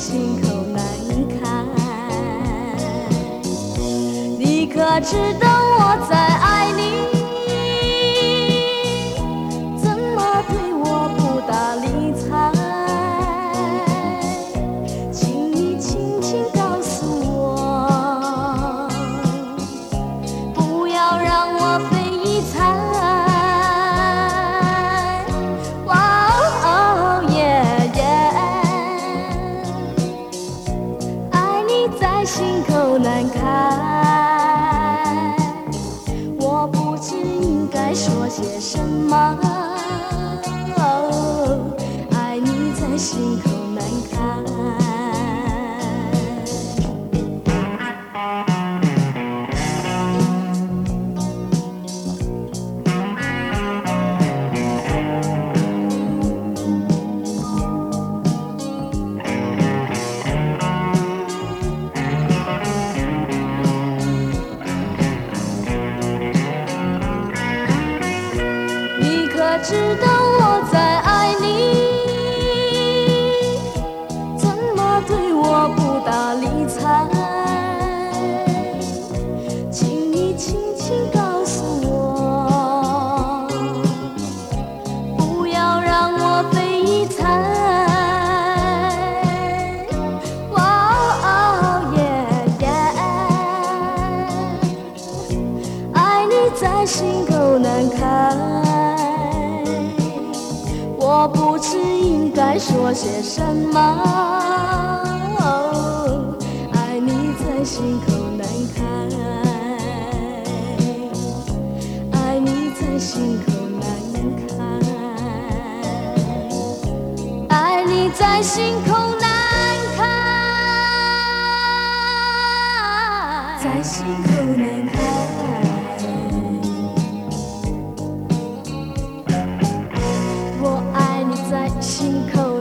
心口难开。你可知道我在爱你？怎么对我不打理睬？请你轻轻告诉我，不要让我费一猜。心口难开，我不知应该说些什么。爱你在心口难开。知道我在爱你，怎么对我不打理睬？请你轻轻告诉我，不要让我费一猜。爱你在心口难开。我不知应该说些什么。爱你在心口难开，爱你在心口难开，爱你在心口难开，在心口难开。心口